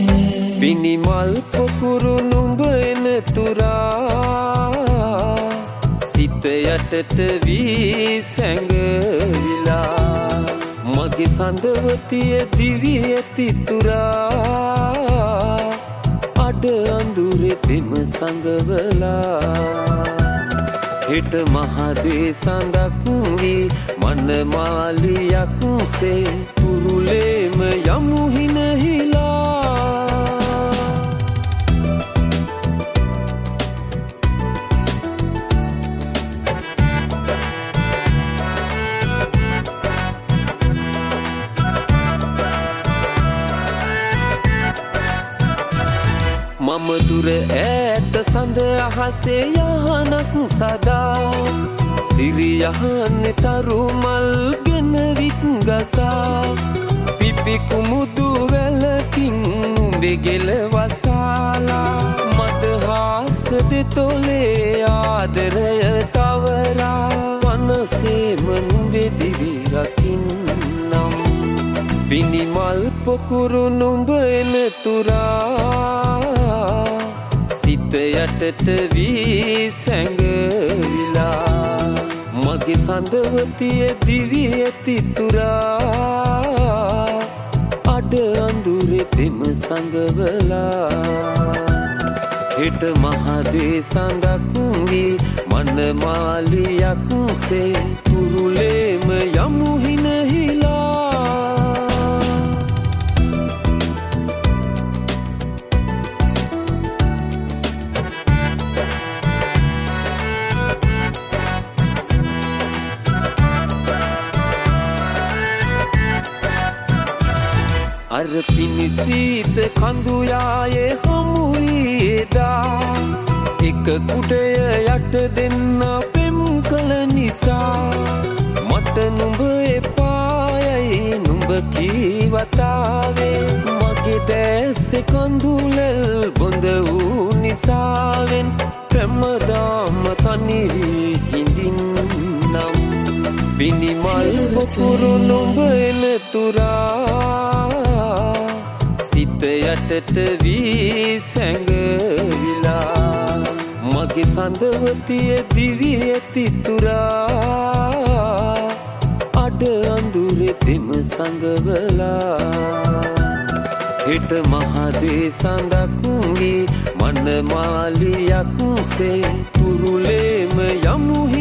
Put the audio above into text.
පිනිමල් පොකුරු නුඹ එන තුරා සිත යටට වී සැඟවිලා මගේ සඳවතිය දිවි ඇති තුරා අඩ අඳුරේ පෙම සඟවලා හෙට මහදේ සඳක් වී මනමාලියක් සේ කුරුලේම යමු හිනහිලා මම දුර ඈත සඳ අහසේ යහනක් සදා සිරියහන්නේ තරු මල් ගෙන විත් ගසා පිපි කුමුදු වැලකින් නුඹේ ගෙල වසාලා මදහාස දෙතොලේ ආදරය තවරා වනසේම නුඹේ දිවි රකින්නම් පිනිමල් පොකුරු නුඹ එන තුරා සිත යටට වී සැඟවිලා මගේ සඳවතිය දිවි ඇති තුරා අඩ අඳුරේ පෙම සඟවලා හෙට මහදේ සඳක් වී මනමාලියක් සේ කුරුලේම යමු හිනහිලා අර පිනිසීත කඳු යායේ හමුවේදා එක කුඩය යට දෙන්න පෙම් කළ නිසා මට නුඹ එපායයි නුඹ කීවතාවේ මගේ දැස්සේ කඳුලෙල් බොඳ වූ නිසාවෙන් හැමදාම තනි වී හිඳින්නම් පිනිමල් පොකුරු නුඹ එන තුරා සිත යටට වී සැඟවිලා මගේ සඳවතිය දිවි ඇති තුරා අඩ අඳුරේ පෙම සඟවලා හෙට මහදේ සඳක් වී මනමාලියක් සේ කුරුලේම යමු